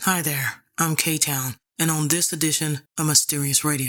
Hi there, I'm K-Town, and on this edition of Mysterious Radio.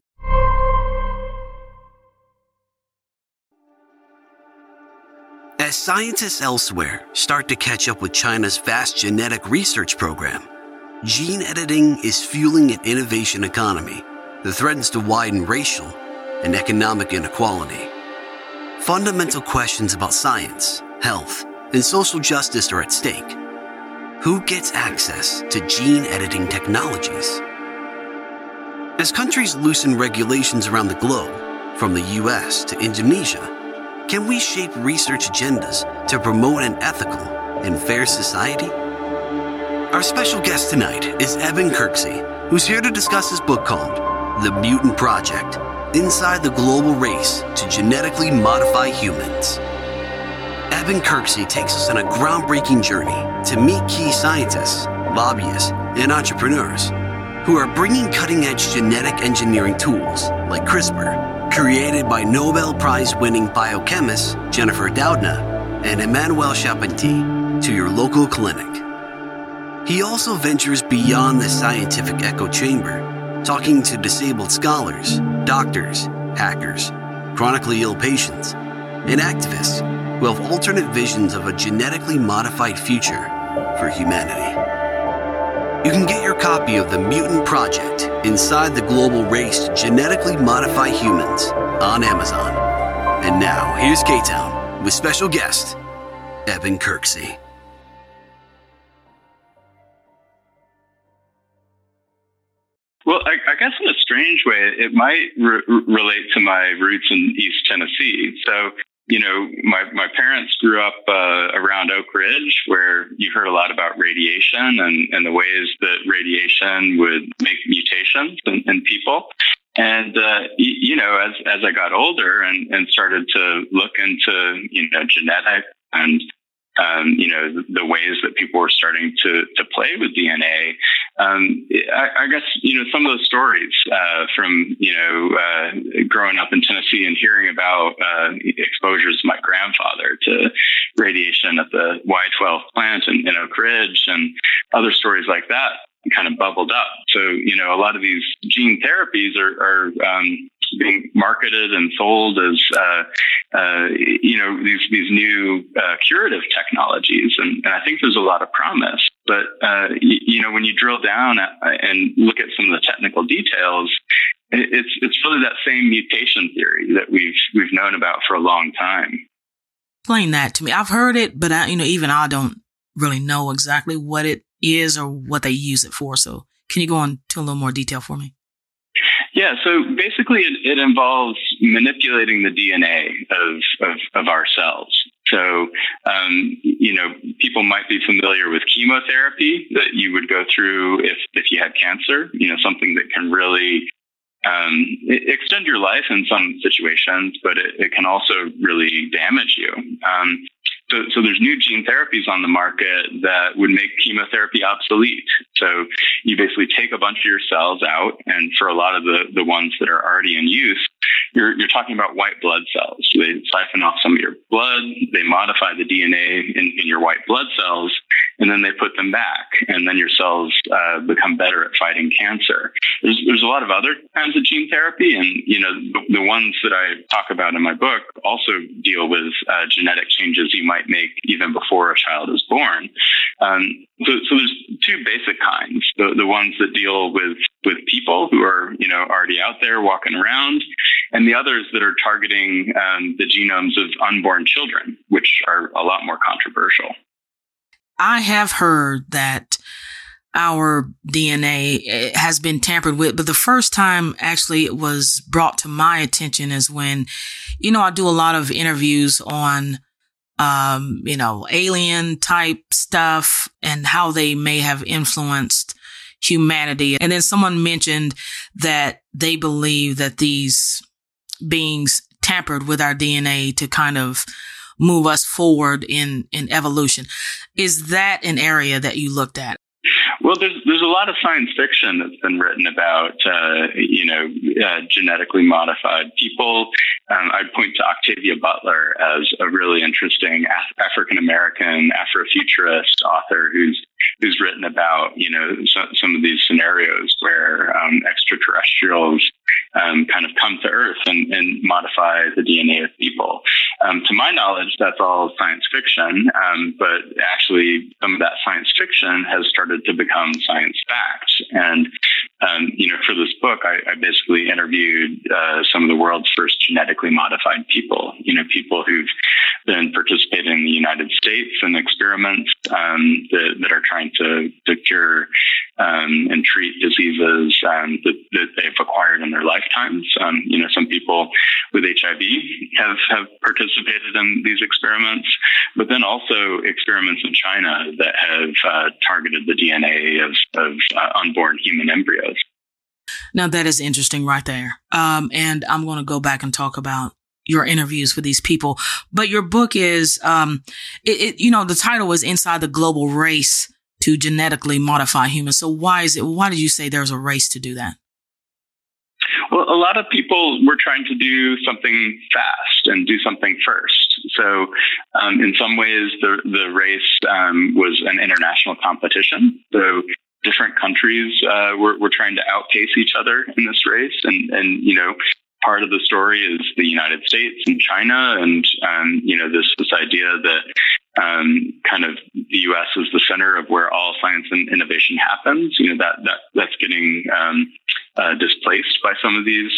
As scientists elsewhere start to catch up with China's vast genetic research program, gene editing is fueling an innovation economy that threatens to widen racial and economic inequality. Fundamental questions about science, health, and social justice are at stake. Who gets access to gene editing technologies? As countries loosen regulations around the globe, from the US to Indonesia, can we shape research agendas to promote an ethical and fair society? Our special guest tonight is Eben Kirksey, who's here to discuss his book called The Mutant Project: Inside the Global Race to Genetically Modify Humans. Eben Kirksey takes us on a groundbreaking journey to meet key scientists, lobbyists, and entrepreneurs who are bringing cutting-edge genetic engineering tools like CRISPR, created by Nobel Prize-winning biochemist Jennifer Doudna and Emmanuelle Charpentier, to your local clinic. He also ventures beyond the scientific echo chamber, talking to disabled scholars, doctors, hackers, chronically ill patients, and activists who have alternate visions of a genetically modified future for humanity. You can get your copy of The Mutant Project: Inside the Global Race to Genetically Modify Humans on Amazon. And now, here's K-Town with special guest, Eben Kirksey. Well, I guess in a strange way, it might relate to my roots in East Tennessee. So, my parents grew up around Oak Ridge, where you heard a lot about radiation and the ways that radiation would make mutations in people. And, as I got older and started to look into, genetics and, the ways that people were starting to play with DNA, I guess, some of those stories from, growing up in Tennessee and hearing about exposures of my grandfather to radiation at the Y-12 plant in Oak Ridge and other stories like that kind of bubbled up. So, a lot of these gene therapies are being marketed and sold as, these new curative technologies. And I think there's a lot of promise. But, when you drill down and look at some of the technical details, it's really that same mutation theory that we've known about for a long time. Explain that to me. I've heard it, but even I don't really know exactly what it is or what they use it for. So can you go into a little more detail for me? Yeah, so basically it involves manipulating the DNA of our cells. So, people might be familiar with chemotherapy that you would go through if you had cancer, something that can really extend your life in some situations, but it can also really damage you. So there's new gene therapies on the market that would make chemotherapy obsolete. So you basically take a bunch of your cells out, and for a lot of the ones that are already in use, you're talking about white blood cells. They siphon off some of your blood, they modify the DNA in your white blood cells, and then they put them back, and then your cells become better at fighting cancer. There's a lot of other kinds of gene therapy, and the ones that I talk about in my book also deal with genetic changes you might make even before a child is born. So there's two basic kinds: the ones that deal with people who are already out there walking around, and the others that are targeting the genomes of unborn children, which are a lot more controversial. I have heard that our DNA has been tampered with, but the first time actually it was brought to my attention is when, I do a lot of interviews on, alien type stuff and how they may have influenced humanity. And then someone mentioned that they believe that these beings tampered with our DNA to kind of move us forward in evolution. Is that an area that you looked at? Well, there's a lot of science fiction that's been written about, genetically modified people. I'd point to Octavia Butler as a really interesting African-American Afrofuturist author who's written about, some of these scenarios where extraterrestrials kind of come to Earth and modify the DNA of people. To my knowledge, that's all science fiction, but actually some of that science fiction has started to become science facts. And, for this book, I basically interviewed some of the world's first genetically modified people, people who've been participating in the United States in experiments that are trying to cure and treat diseases that they've acquired in their lifetimes. Some people with HIV have participated in these experiments, but then also experiments in China that have targeted the DNA of unborn human embryos. Now, that is interesting right there. And I'm going to go back and talk about your interviews with these people. But your book is, the title is Inside the Global Race to Genetically Modify Humans. So why did you say there's a race to do that? Well, a lot of people were trying to do something fast and do something first. So in some ways, the race was an international competition. So different countries were trying to outpace each other in this race. And part of the story is the United States and China, and this idea that kind of the U.S. is the center of where all science and innovation happens. That's getting displaced by some of these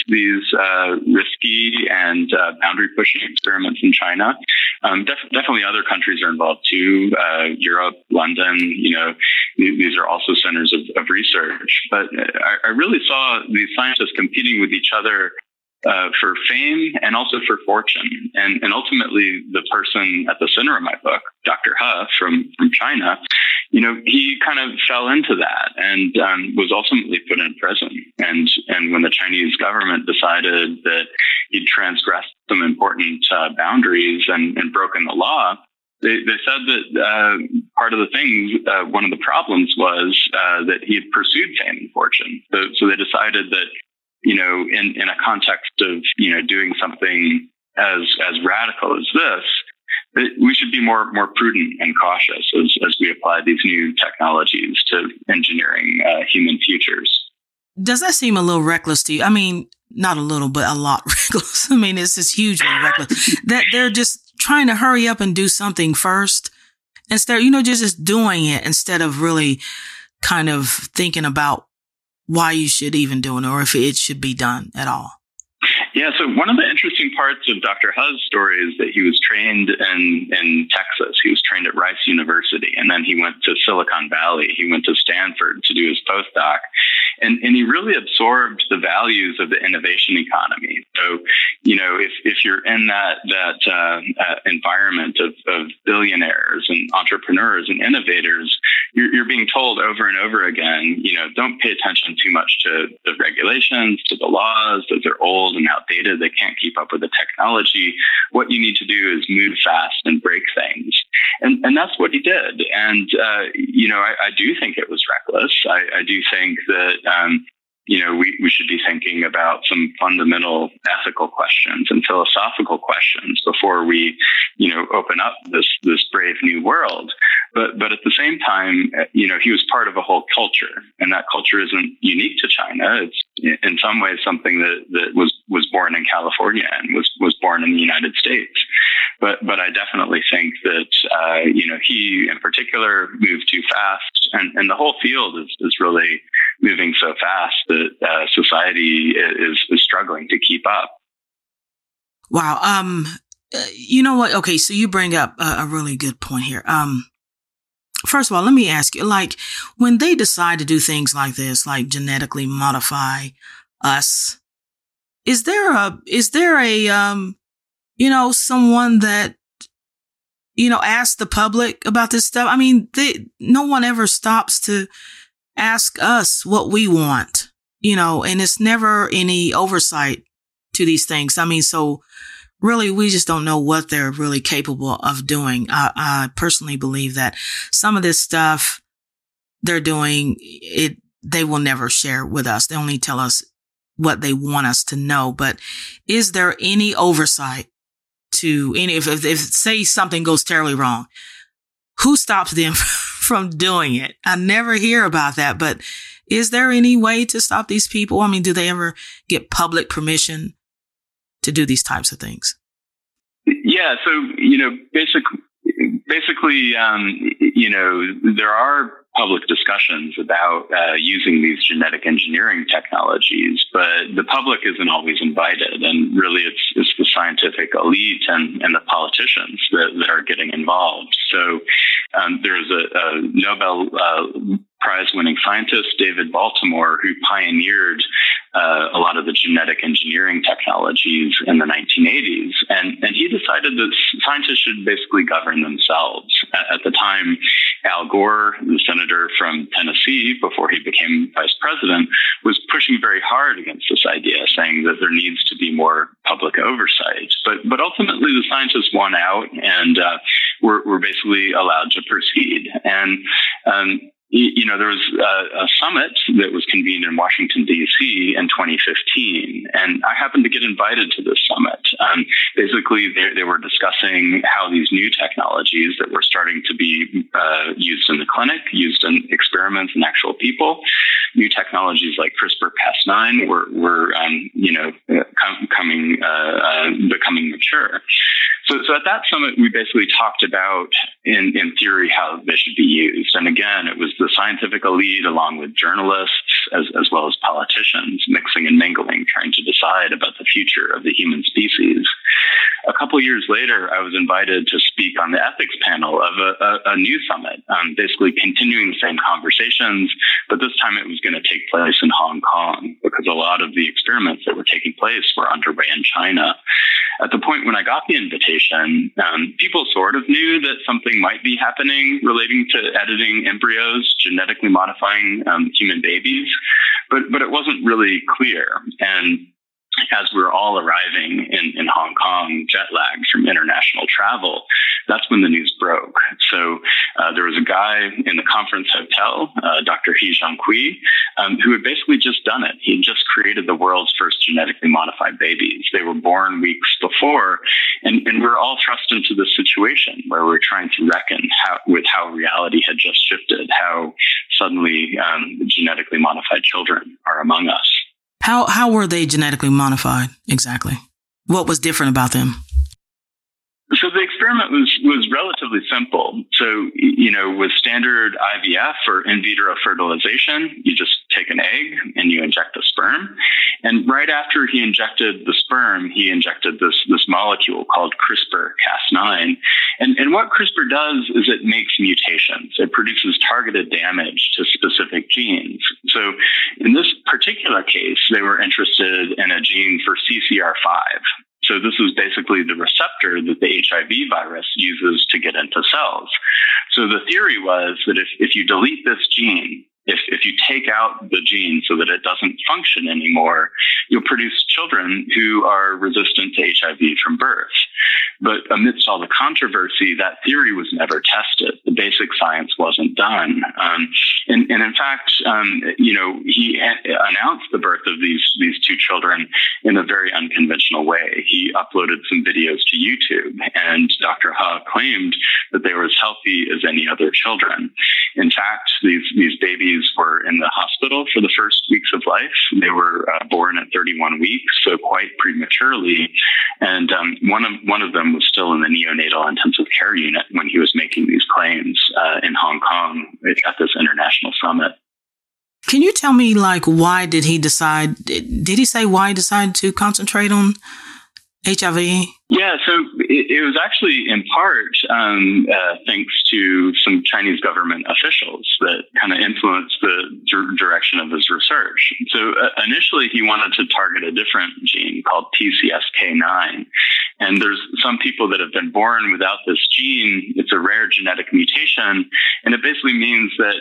risky and boundary pushing experiments in China. Definitely other countries are involved too. Europe, London. These are also centers of research. But I really saw these scientists competing with each other for fame and also for fortune. And ultimately, the person at the center of my book, Dr. He from China, he kind of fell into that and was ultimately put in prison. And when the Chinese government decided that he'd transgressed some important boundaries and broken the law, they said that part of the thing, one of the problems was that he had pursued fame and fortune. So they decided that, in a context of, doing something as radical as this, we should be more prudent and cautious as we apply these new technologies to engineering human futures. Does that seem a little reckless to you? I mean, not a little, but a lot reckless. I mean, it's just hugely reckless that they're just trying to hurry up and do something first instead, just doing it instead of really kind of thinking about why you should even do it or if it should be done at all. Yeah, so one of the interesting parts of Dr. He's story is that he was trained in Texas. He was trained at Rice University, and then he went to Silicon Valley. He went to Stanford to do his postdoc. And he really absorbed the values of the innovation economy. So, if you're in that environment of billionaires and entrepreneurs and innovators, you're being told over and over again, don't pay attention too much to the regulations, to the laws. Those are old and outdated. They can't keep up with the technology. What you need to do is move fast and break things. And that's what he did. And, I do think it was reckless. I do think that, we should be thinking about some fundamental ethical questions and philosophical questions before we, open up this brave new world. But at the same time, he was part of a whole culture, and that culture isn't unique to China. It's in some ways something that was born in California and was born in the United States. But I definitely think that, he in particular moved too fast, and the whole field is really moving so fast that society is struggling to keep up. Wow. You know what? Okay, so you bring up a really good point here. First of all, let me ask you, like, when they decide to do things like this, like genetically modify us, is there a someone that, asks the public about this stuff? I mean, no one ever stops to ask us what we want, and it's never any oversight to these things. I mean, so really, we just don't know what they're really capable of doing. I personally believe that some of this stuff they're doing, they will never share with us. They only tell us what they want us to know. But is there any oversight to any, if say something goes terribly wrong, who stops them from doing it? I never hear about that, but is there any way to stop these people? I mean, do they ever get public permission to do these types of things? Yeah. So, basically, there are public discussions about using these genetic engineering technologies, but the public isn't always invited. And really, it's the scientific elite and the politicians that are getting involved. So there's a Nobel Prize-winning scientist, David Baltimore, who pioneered a lot of the genetic engineering technologies in the 1980s. And he decided that scientists should basically govern themselves. At the time, Al Gore, the senator from Tennessee, before he became vice president, was pushing very hard against this idea, saying that there needs to be more public oversight. But ultimately, the scientists won out and were basically allowed to proceed. And there was a summit that was convened in Washington, D.C. in 2015, and I happened to get invited to this summit. Basically, they were discussing how these new technologies that were starting to be used in the clinic, used in experiments in actual people, new technologies like CRISPR-Cas9 were becoming mature. So at that summit, we basically talked about, in theory, how they should be used. And again, it was the scientific elite along with journalists as well as politicians mixing and mingling, trying to decide about the future of the human species. A couple of years later, I was invited to speak on the ethics panel of a new summit, basically continuing the same conversations, but this time it was going to take place in Hong Kong because a lot of the experiments that were taking place were underway in China. At the point when I got the invitation, people sort of knew that something might be happening relating to editing embryos, genetically modifying human babies, but it wasn't really clear. And as we were all arriving in Hong Kong, jet lagged from international travel, that's when the news broke. So there was a guy in the conference hotel, Dr. He Jiankui, who had basically just done it. He had just created the world's first genetically modified babies. They were born weeks before, and we're all thrust into this situation where we're trying to reckon with how reality had just shifted, how suddenly genetically modified children are among us. How were they genetically modified exactly? What was different about them? So the experiment was relatively simple. So, with standard IVF or in vitro fertilization, you just take an egg and you inject the sperm. And right after he injected the sperm, he injected this molecule called CRISPR-Cas9. And what CRISPR does is it makes mutations. It produces targeted damage to specific genes. So in this particular case, they were interested in a gene for CCR5. So this is basically the receptor that the HIV virus uses to get into cells. So the theory was that if you delete this gene, if you take out the gene so that it doesn't function anymore, you'll produce children who are resistant to HIV from birth. But amidst all the controversy, that theory was never tested. The basic science wasn't done. And in fact, he announced the birth of these two children in a very unconventional way. He uploaded some videos to YouTube, and Dr. Ha claimed that they were as healthy as any other children. In fact, these babies were in the hospital for the first weeks of life. They were born at 31 weeks, so quite prematurely. And one of them was still in the neonatal intensive care unit when he was making these claims in Hong Kong at this international summit. Can you tell me, why did he decide? Did he say why he decided to concentrate on HIV? Yeah, so it was actually in part thanks to some Chinese government officials that kind of influenced the direction of his research. So initially, he wanted to target a different gene called PCSK9. And there's some people that have been born without this gene. It's a rare genetic mutation, and it basically means that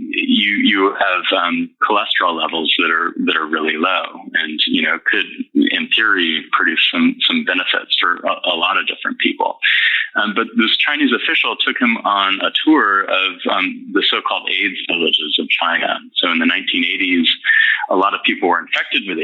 you have cholesterol levels that are really low, and could in theory produce some benefits for a lot of different people. But this Chinese official took him on a tour of the so-called AIDS villages of China. So in the 1980s, a lot of people were infected with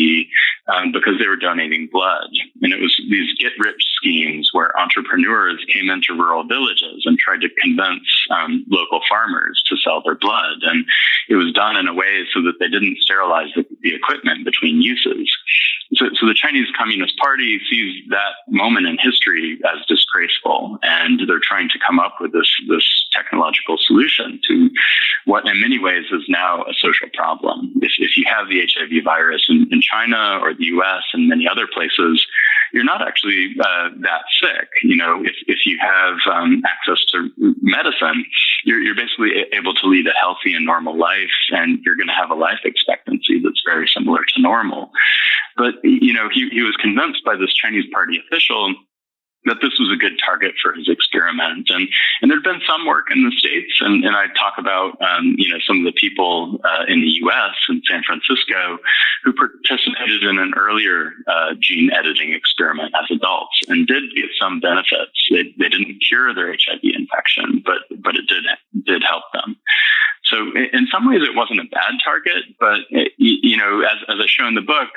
HIV because they were donating blood. And it was these get-rich schemes where entrepreneurs came into rural villages and tried to convince local farmers to sell their blood. And it was done in a way so that they didn't sterilize the equipment between uses. So the Chinese Communist Party sees that moment in history as disgraceful, and they're trying to come up with this technological solution to what in many ways is now a social problem. If you have the HIV virus in China or the US and many other places, you're not actually that sick. If you have access to medicine, you're basically able to lead a healthy and normal life, and you're going to have a life expectancy that's very similar to normal. But, he was convinced by this Chinese party official that this was a good target for his experiment. And there'd been some work in the States, and I talk about, some of the people in the U.S. and San Francisco who participated in an earlier gene editing experiment as adults and did get some benefits. They didn't cure their HIV infection, but it did help them. So in some ways, it wasn't a bad target, but as I show in the book,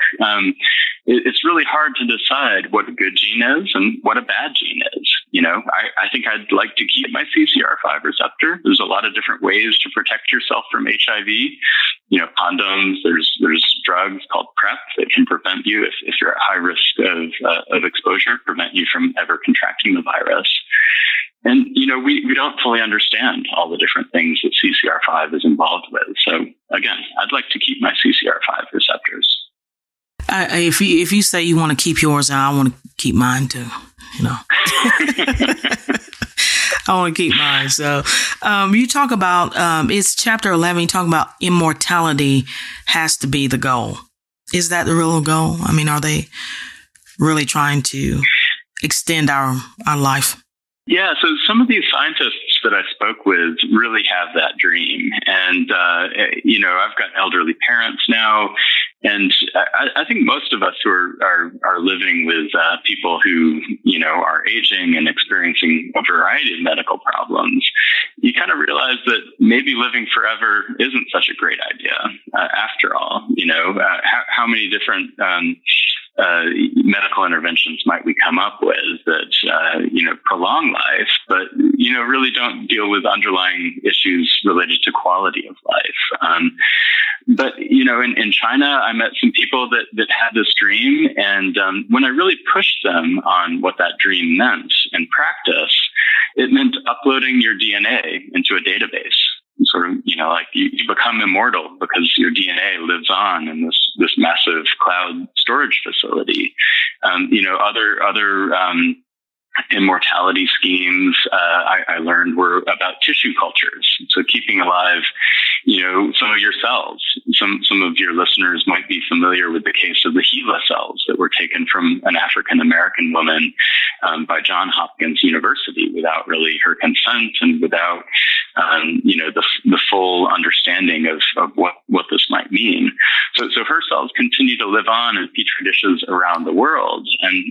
it's really hard to decide what a good gene is and what a bad gene is. I think I'd like to keep my CCR5 receptor. There's a lot of different ways to protect yourself from HIV. Condoms. There's drugs called PrEP that can prevent you if you're at high risk of exposure, prevent you from ever contracting the virus. And, we don't fully understand all the different things that CCR5 is involved with. So, again, I'd like to keep my CCR5 receptors. If you say you want to keep yours, I want to keep mine too, I want to keep mine. So you talk about, it's chapter 11, you talk about immortality has to be the goal. Is that the real goal? I mean, are they really trying to extend our life? Yeah, so some of these scientists that I spoke with really have that dream. And, I've got elderly parents now. And I think most of us who are living with people who, are aging and experiencing a variety of medical problems, you kind of realize that maybe living forever isn't such a great idea after all. How many different medical interventions might we come up with that, prolong life, but, really don't deal with underlying issues related to quality of life. But, in China, I met some people that had this dream. And when I really pushed them on what that dream meant in practice, it meant uploading your DNA into a database. Sort of, like you become immortal because your DNA lives on in this massive cloud storage facility. Other immortality schemes I learned were about tissue cultures. So keeping alive, some of your cells. Some of your listeners might be familiar with the case of the HeLa cells that were taken from an African American woman by Johns Hopkins University without really her consent and without the full understanding of what this might mean. So her cells continue to live on in petri dishes around the world, and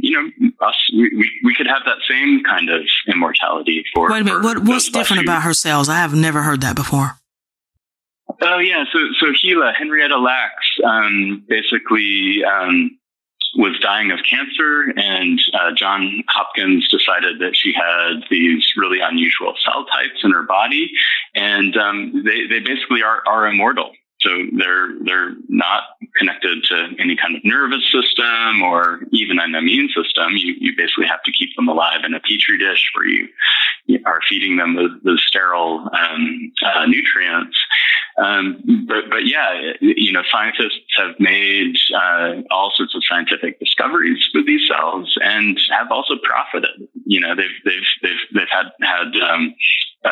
we could have that same kind of immortality for. Wait a minute, what's different about her cells? I have never heard that before. Oh yeah, so HeLa, Henrietta Lacks, basically was dying of cancer, and Johns Hopkins decided that she had these really unusual cell types in her body, and they basically are immortal. So they're not connected to any kind of nervous system or even an immune system. You basically have to keep them alive in a petri dish where you are feeding them the sterile nutrients. But yeah, scientists have made all sorts of scientific discoveries with these cells and have also profited. They've had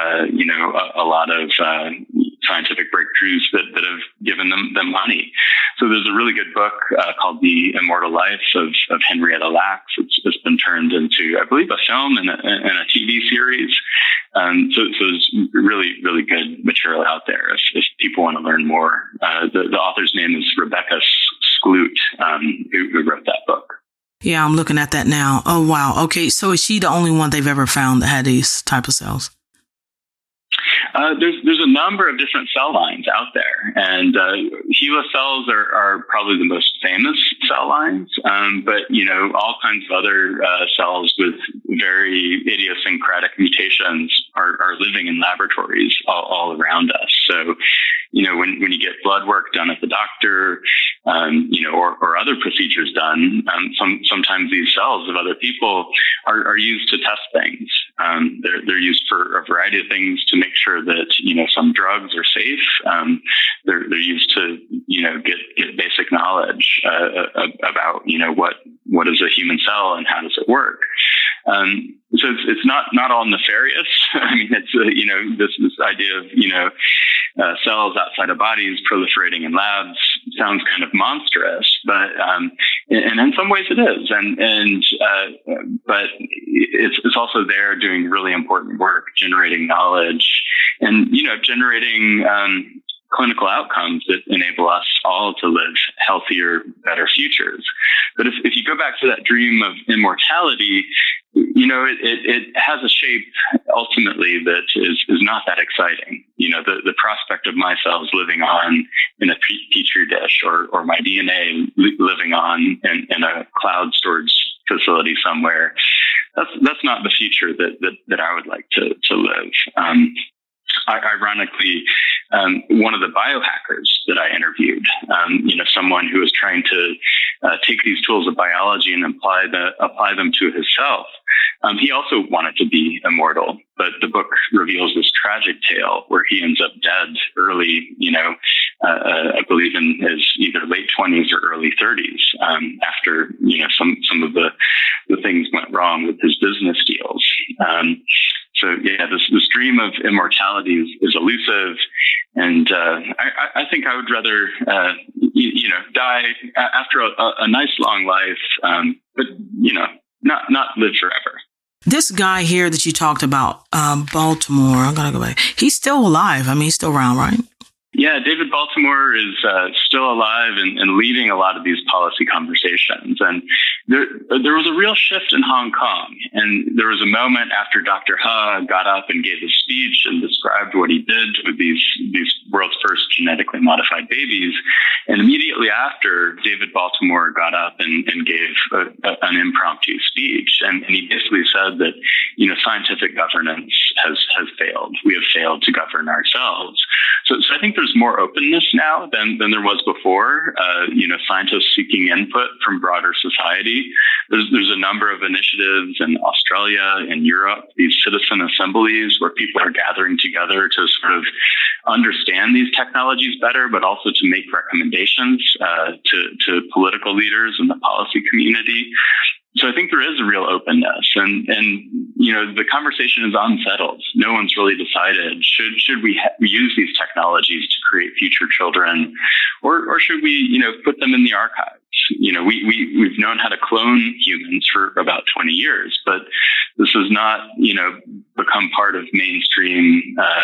a lot of scientific breakthroughs that have given them money. So there's a really good book called The Immortal Life of Henrietta Lacks. It's been turned into, I believe, a film and a TV series. So there's really, really good material out there if people want to learn more. The author's name is Rebecca Skloot, who wrote that book. Yeah, I'm looking at that now. Oh, wow. Okay, so is she the only one they've ever found that had these type of cells? There's a number of different cell lines out there, and HeLa cells are probably the most famous cell lines. But all kinds of other cells with very idiosyncratic mutations are living in laboratories all around us. So, when you get blood work done at the doctor, or other procedures done, sometimes these cells of other people are used to test things. They're used for a variety of things to make sure that some drugs are safe. They're used to get basic knowledge about what is a human cell and how does it work. So it's not all nefarious. I mean, it's this idea of cells outside of bodies proliferating in labs sounds kind of monstrous, but and in some ways it is, but it's also there doing really important work, generating knowledge, and generating clinical outcomes that enable us all to live healthier, better futures. But if you go back to that dream of immortality, it has a shape ultimately that is not that exciting. The prospect of my cells living on in a petri dish or my DNA living on in a cloud storage facility somewhere, that's not the future that I would like to live. Ironically, one of the biohackers that I interviewed, someone who was trying to take these tools of biology and apply them to himself, he also wanted to be immortal. But the book reveals this tragic tale where he ends up dead early, I believe in his either late 20s or early 30s, after, some of the things went wrong with his business deals. So yeah, this dream of immortality is elusive, and I think I would rather die after a nice long life, but not live forever. This guy here that you talked about, Baltimore, I'm gonna go back. He's still alive. I mean, he's still around, right? Yeah, David Baltimore is still alive and leading a lot of these policy conversations. And there was a real shift in Hong Kong. And there was a moment after Dr. He got up and gave a speech and described what he did with these world's first genetically modified babies. And immediately after, David Baltimore got up and gave an impromptu speech. And he basically said that, scientific governance has failed. We have failed to govern ourselves. So I think there's more openness now than there was before. Scientists seeking input from broader society. There's a number of initiatives in Australia and Europe, these citizen assemblies where people are gathering together to sort of understand these technologies better, but also to make recommendations to political leaders and the policy community. So I think there is a real openness, and the conversation is unsettled. No one's really decided should we use these technologies to create future children, or should we put them in the archives? We've known how to clone humans for about 20 years, but this has not become part of mainstream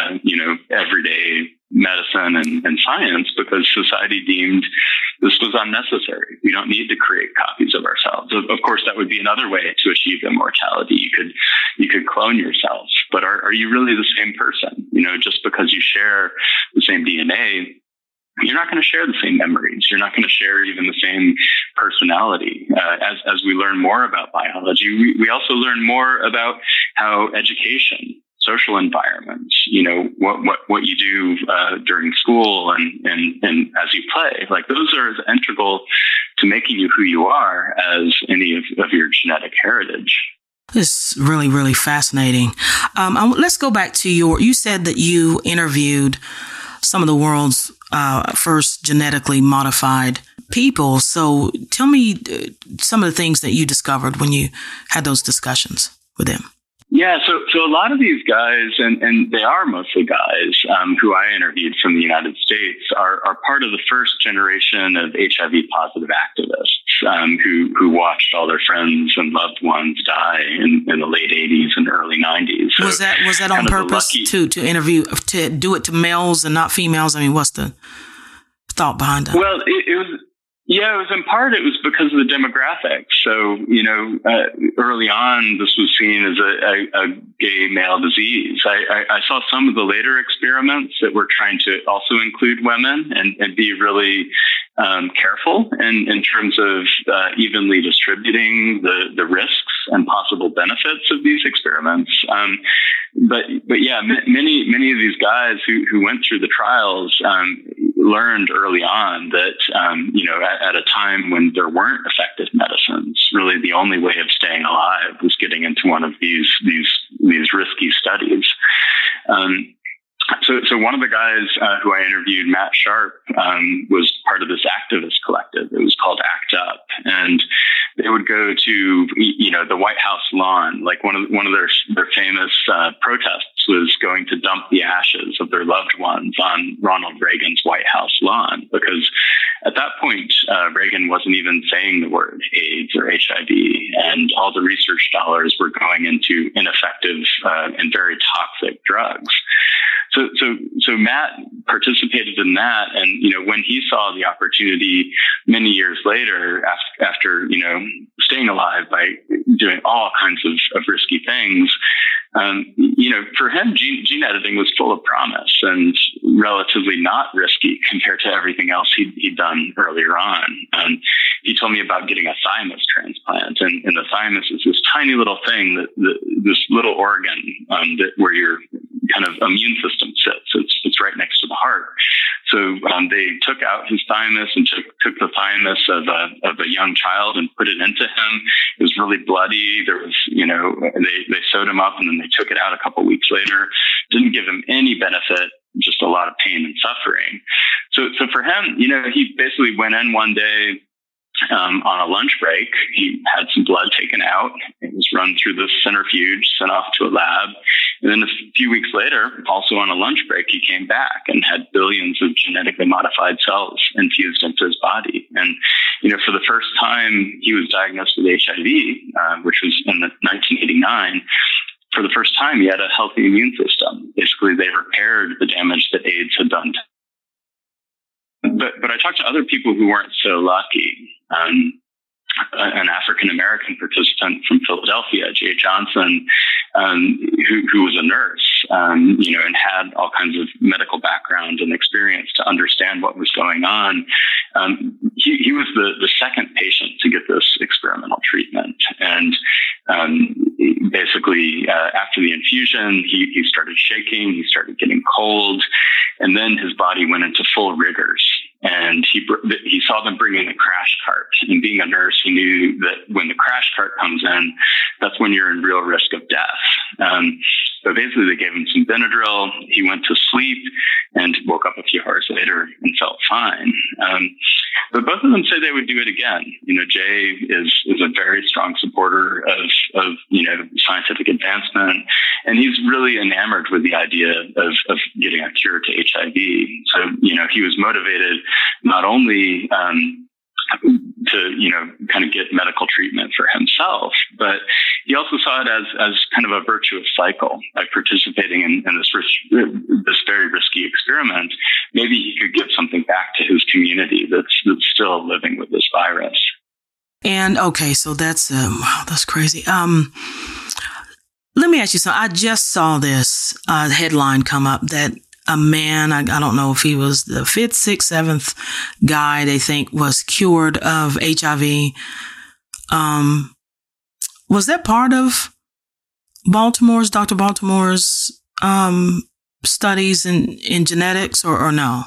everyday medicine and science because society deemed this was unnecessary. We don't need to create copies of ourselves. Of course, that would be another way to achieve immortality. You could clone yourself, but are you really the same person? Just because you share the same DNA, you're not going to share the same memories. You're not going to share even the same personality. As we learn more about biology, we also learn more about how education, social environments, what you do during school and as you play, like those are as integral to making you who you are as any of your genetic heritage. It's really, really fascinating. Let's go back to you said that you interviewed some of the world's first genetically modified people. So tell me some of the things that you discovered when you had those discussions with them. Yeah, so a lot of these guys, and they are mostly guys who I interviewed from the United States, are part of the first generation of HIV positive activists who watched all their friends and loved ones die in the late 80s and early 90s. So was that on purpose to interview, to do it to males and not females? I mean, what's the thought behind that? Well, it was. Yeah, it was because of the demographics. So, early on, this was seen as a gay male disease. I saw some of the later experiments that were trying to also include women and be really careful in terms of evenly distributing the risks and possible benefits of these experiments. But yeah, many of these guys who went through the trials learned early on that at a time when there weren't effective medicines, really the only way of staying alive was getting into one of these risky studies. So one of the guys who I interviewed, Matt Sharp, was part of this activist collective. It was called ACT UP, and they would go to the White House lawn. Like one of their famous protests was going to dump the ashes of their loved ones on Ronald Reagan's White House lawn, because at that point Reagan wasn't even saying the word AIDS or HIV, and all the research dollars were going into ineffective and very toxic drugs. So Matt participated in that, and when he saw the opportunity many years later, after staying alive by doing all kinds of risky things, for him, gene editing was full of promise and relatively not risky compared to everything else he'd done earlier on. He told me about getting a thymus transplant, and the thymus is this tiny little thing this little organ where your kind of immune system sits. It's right next to the heart. So they took out his thymus and took the thymus of a young child and put it into him. It was really bloody. There was, they sewed him up and then they took it out a couple weeks later. Didn't give him any benefit, just a lot of pain and suffering. So for him, he basically went in one day on a lunch break. He had some blood taken out. It was run through the centrifuge, sent off to a lab. And then a few weeks later, also on a lunch break, he came back and had billions of genetically modified cells infused into his body. And, for the first time he was diagnosed with HIV, which was in 1989, for the first time he had a healthy immune system. Basically, they repaired the damage that AIDS had done. But I talked to other people who weren't so lucky. An African-American participant from Philadelphia, Jay Johnson, who was a nurse, and had all kinds of medical background and experience to understand what was going on. He was the second patient to get this experimental treatment. And basically, after the infusion, he started shaking, he started getting cold, and then his body went into full rigors. And he saw them bring in the crash cart. And being a nurse, he knew that when the crash cart comes in, that's when you're in real risk of death. So basically, they gave him some Benadryl. He went to sleep and woke up a few hours later and felt fine. But both of them said they would do it again. Jay is a very strong supporter of scientific advancement, and he's really enamored with the idea of getting a cure to HIV. So he was motivated not only to kind of get medical treatment for himself, but he also saw it as kind of a virtuous cycle. By participating in this very risky experiment, maybe he could give something back to his community that's still living with this virus. And okay, so that's wow, that's crazy. Let me ask you something. I just saw this headline come up that a man, I don't know if he was the 5th, 6th, 7th guy they think was cured of HIV. Was that part of Dr. Baltimore's studies in genetics or no?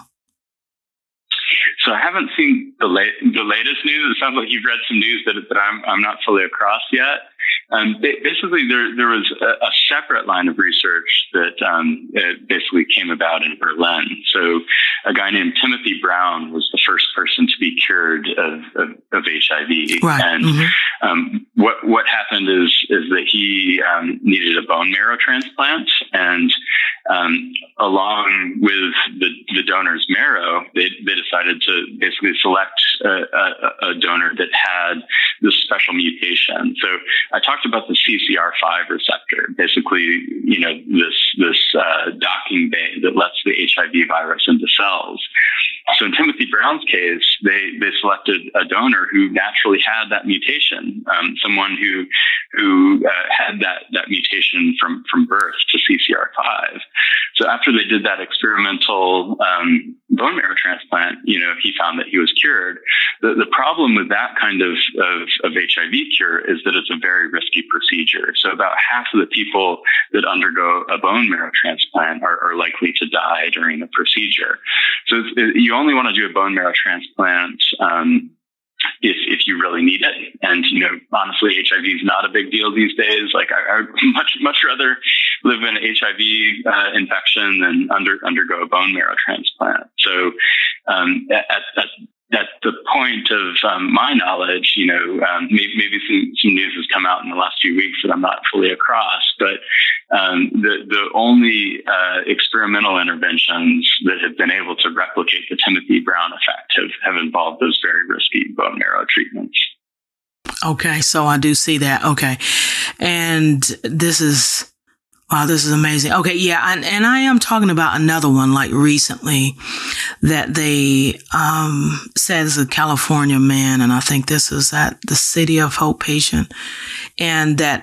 So I haven't seen the latest news. It sounds like you've read some news that I'm not fully across yet. Basically, there was a separate line of research that basically came about in Berlin. So a guy named Timothy Brown was the first person to be cured of HIV. Right. And what happened is that he needed a bone marrow transplant, and along with the donor's marrow, they decided to basically select a donor that had this special mutation. So I talked about the CCR5 receptor, basically, this docking bay that lets the HIV virus into cells. So in Timothy Brown's case, they selected a donor who naturally had that mutation, someone who had that mutation from birth to CCR5. So after they did that experimental bone marrow transplant, he found that he was cured. The problem with that kind of HIV cure is that it's a very risky procedure. So about half of the people that undergo a bone marrow transplant are likely to die during the procedure. So you only want to do a bone marrow transplant if you really need it. And, honestly, HIV is not a big deal these days. Like I would much rather live in an HIV infection than undergo a bone marrow transplant. So at the point of my knowledge, maybe some news has come out in the last few weeks that I'm not fully across, but the only experimental interventions that have been able to replicate the Timothy Brown effect have involved those very risky bone marrow treatments. Okay, so I do see that. Okay, and this is amazing. Okay, yeah, and I am talking about another one like recently that they said is a California man, and I think this is at the City of Hope patient, and that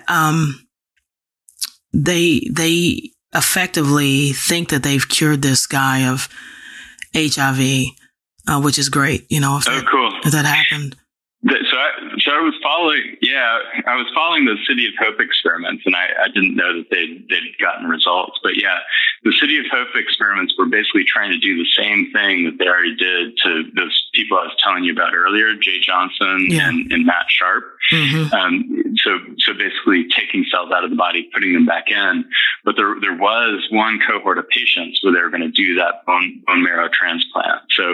they effectively think that they've cured this guy of HIV, which is great. If that happened. So I was following the City of Hope experiments, and I didn't know that they'd gotten results. But yeah, the City of Hope experiments were basically trying to do the same thing that they already did to those people I was telling you about earlier, Jay Johnson and Matt Sharp. Mm-hmm. So basically taking cells out of the body, putting them back in. But there was one cohort of patients where they were going to do that bone marrow transplant. So,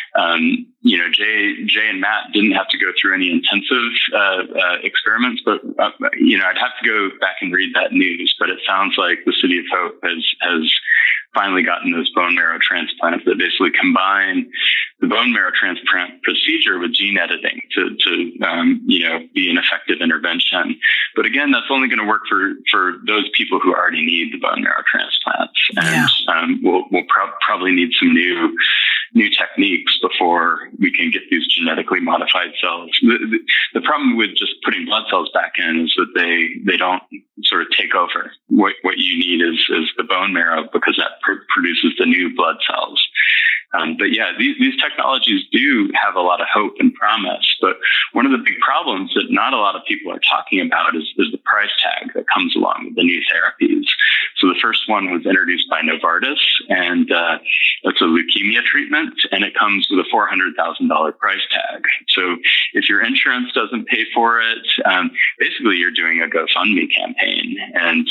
Jay and Matt didn't have to go through any intensive experiments, but I'd have to go back and read that news. But it sounds like the City of Hope has finally gotten those bone marrow transplants that basically combine the bone marrow transplant procedure with gene editing to be an effective intervention. But again, that's only going to work for those people who already need the bone marrow transplants, and we'll probably need some new techniques before we can get these genetically modified cells. The problem with just putting blood cells back in is that they don't sort of take over. What you need is the bone marrow, because that produces the new blood cells. But yeah, these technologies do have a lot of hope and promise. But one of the big problems that not a lot of people are talking about is the price tag that comes along with the new therapies. So the first one was introduced by Novartis, and it's a leukemia treatment, and it comes with a $400,000 price tag. So if your insurance doesn't pay for it, basically you're doing a GoFundMe campaign. And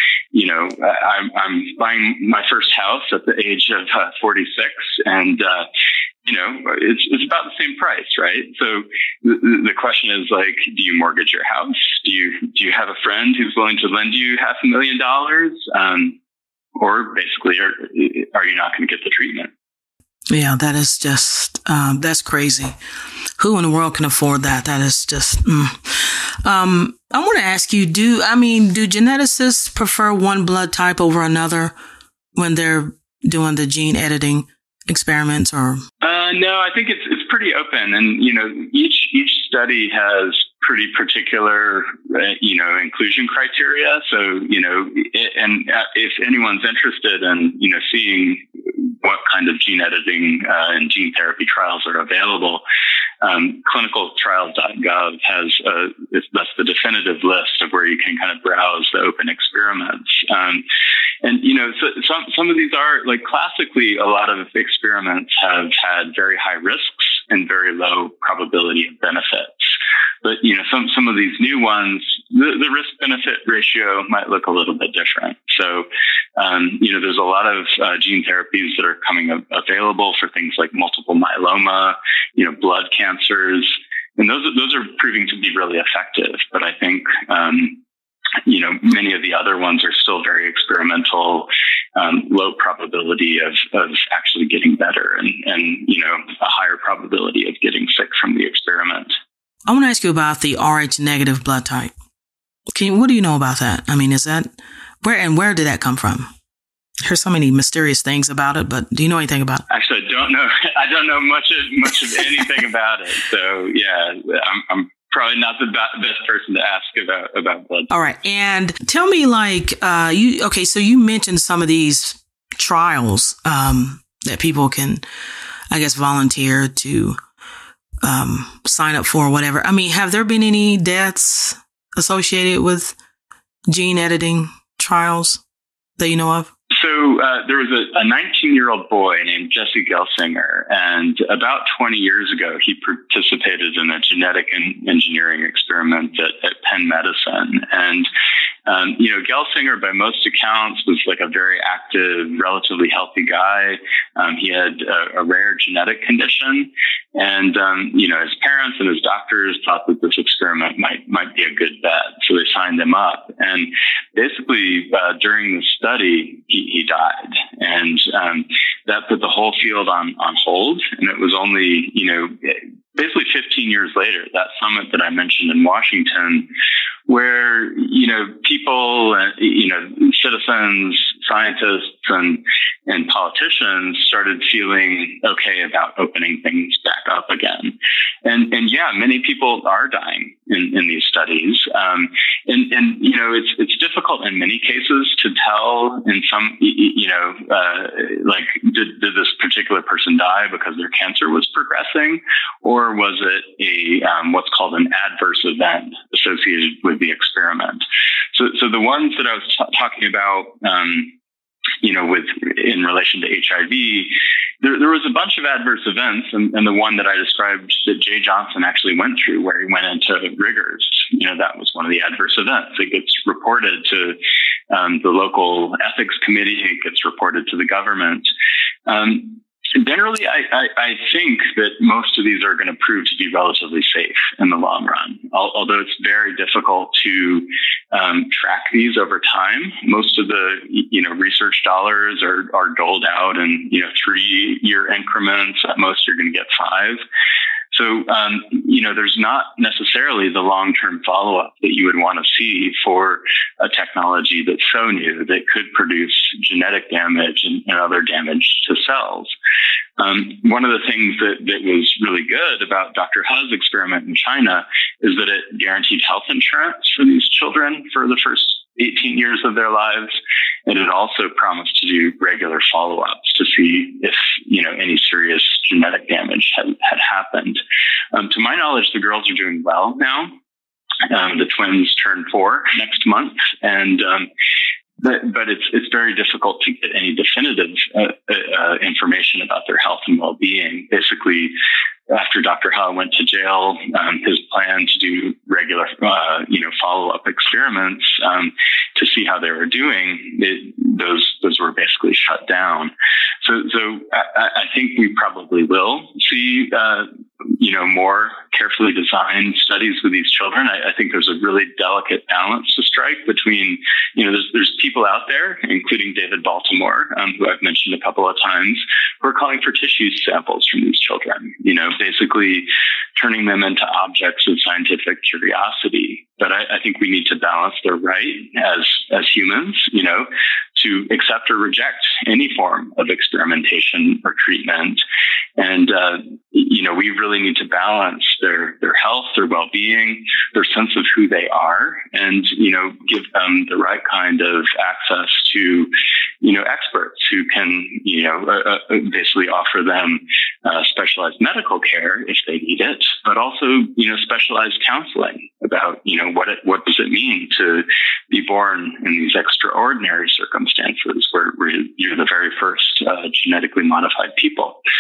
I'm buying my first house at the age of 46, and it's about the same price, right? So the question is, like, do you mortgage your house? Do you have a friend who's willing to lend you $500,000? Or basically, are you not going to get the treatment? Yeah, that is just, that's crazy. Who in the world can afford that? That is just, I want to ask you, do geneticists prefer one blood type over another when they're doing the gene editing experiments, or? No, I think it's pretty open, and each study has pretty particular inclusion criteria. So and if anyone's interested in seeing what kind of gene editing and gene therapy trials are available, clinicaltrials.gov that's the definitive list of where you can kind of browse the open experiments. So some of these are, like, classically, a lot of experiments have had very high risks and very low probability of benefits. But, some of these new ones, the risk benefit ratio might look a little bit different. So, there's a lot of gene therapies that are coming available for things like multiple myeloma, blood cancers. And those are proving to be really effective. But I think, many of the other ones are still very experimental, low probability of actually getting better and a higher probability of getting sick from the experiment. I want to ask you about the Rh negative blood type. What do you know about that? I mean, is that where did that come from? There's so many mysterious things about it, but do you know anything about it? Actually, I don't know. I don't know much of anything about it. So yeah, I'm probably not the best person to ask about blood. All right. And tell me, so you mentioned some of these trials that people can, I guess, volunteer to sign up for or whatever. I mean, have there been any deaths associated with gene editing trials that you know of? So there was a 19-year-old boy named Jesse Gelsinger, and about 20 years ago, he participated in a genetic engineering experiment at Penn Medicine. And, Gelsinger, by most accounts, was like a very active, relatively healthy guy. He had a rare genetic condition. And, his parents and his doctors thought that this experiment might be a good bet. So they signed him up. And basically, during the study, he died. And that put the whole field on hold. And it was only, basically 15 years later, that summit that I mentioned in Washington, where, people, citizens, scientists, and politicians started feeling okay about opening things back up again. And yeah, many people are dying in these studies. It's difficult in many cases to tell in some, did this particular person die because their cancer was progressing, or was it what's called an adverse event associated with the experiment? So the ones that I was talking about, in relation to HIV, there was a bunch of adverse events, and the one that I described that Jay Johnson actually went through, where he went into rigors, that was one of the adverse events. It gets reported to the local ethics committee. It gets reported to the government. Generally, I think that most of these are going to prove to be relatively safe in the long run, although it's very difficult to track these over time. Most of the research dollars are doled out in 3-year increments. At most, you're going to get 5. So, there's not necessarily the long-term follow-up that you would want to see for a technology that's so new that could produce genetic damage and other damage to cells. One of the things that was really good about Dr. He's experiment in China is that it guaranteed health insurance for these children for the first 18 years of their lives. And it also promised to do regular follow-ups to see if, any serious genetic damage had happened. To my knowledge, the girls are doing well now. The twins turn 4 next month. And, but it's very difficult to get any definitive information about their health and well-being. Basically, after Dr. Ha went to jail, his plan to do regular, follow-up experiments to see how they were doing, those were basically shut down. So I think we probably will see, more carefully designed studies with these children. I think there's a really delicate balance to strike between, there's people out there, including David Baltimore, who I've mentioned a couple of times, who are calling for tissue samples from these children, basically turning them into objects of scientific curiosity. But I think we need to balance their right as humans, to accept or reject any form of experimentation or treatment. And, we really need to balance their health, their well-being, their sense of who they are, and, give them the right kind of access to, experts who can, basically offer them specialized medical care if they need it, but also, specialized counseling about, what does it mean to be born in these extraordinary circumstances where you're the very first genetically modified people.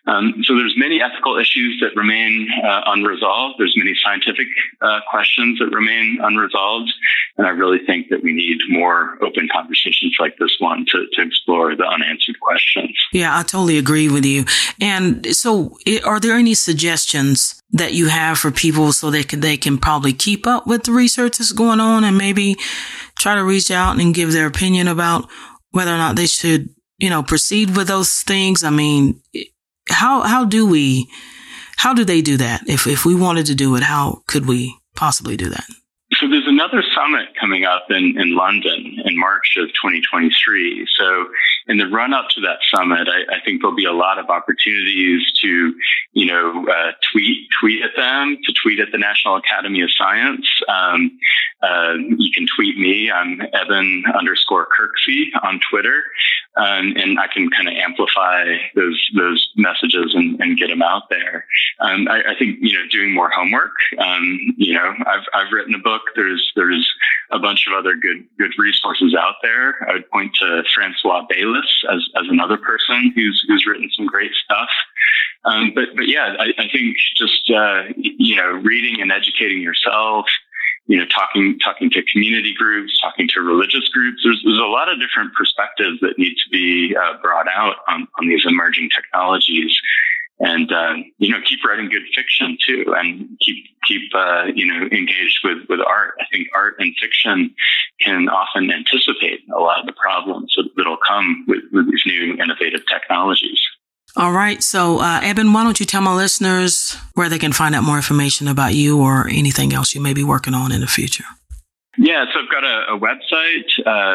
So there's many ethical issues that remain unresolved. There's many scientific questions that remain unresolved. And I really think that we need more open conversations like this one to explore the unanswered questions. Yeah, I totally agree with you. And so are there any suggestions that you have for people so they can probably keep up with the research that's going on and maybe try to reach out and give their opinion about whether or not they should, proceed with those things? I mean, how do they do that? If we wanted to do it, how could we possibly do that? So there's another summit coming up in London in March of 2023. So in the run up to that summit, I think there'll be a lot of opportunities to, tweet at them, to tweet at the National Academy of Science. You can tweet me. I'm Eben_Kirksey on Twitter. And I can kind of amplify those messages and get them out there. I think, doing more homework. I've written a book. There's a bunch of other good resources out there. I would point to Francois Baylis as another person who's written some great stuff. But yeah, I think just, reading and educating yourself, talking to community groups, talking to religious groups. There's a lot of different perspectives that need to be brought out on these emerging technologies. And, keep writing good fiction too, and keep engaged with art. I think art and fiction can often anticipate a lot of the problems that'll come with these new innovative technologies. All right. So, Eben, why don't you tell my listeners where they can find out more information about you or anything else you may be working on in the future? Yeah, so I've got a website,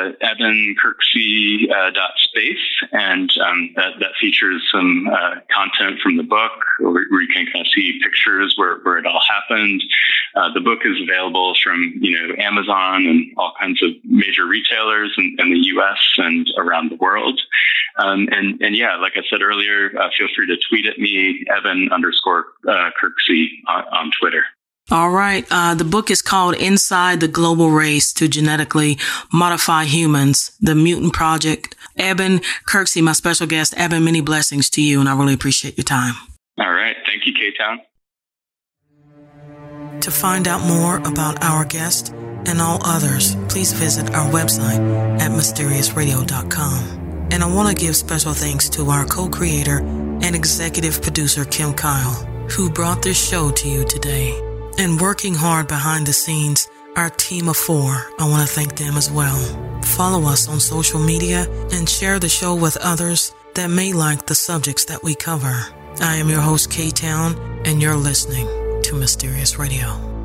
ebenkirksey.space, and that features some content from the book where you can kind of see pictures where it all happened. The book is available from Amazon and all kinds of major retailers in the U.S. and around the world. And yeah, like I said earlier, feel free to tweet at me, Eben_Kirksey on Twitter. All right. The book is called Inside the Global Race to Genetically Modify Humans, The Mutant Project. Eben Kirksey, my special guest. Eben, many blessings to you, and I really appreciate your time. All right. Thank you, K-Town. To find out more about our guest and all others, please visit our website at mysteriousradio.com. And I want to give special thanks to our co-creator and executive producer, Kim Kyle, who brought this show to you today. And working hard behind the scenes, our team of 4, I want to thank them as well. Follow us on social media and share the show with others that may like the subjects that we cover. I am your host, K-Town, and you're listening to Mysterious Radio.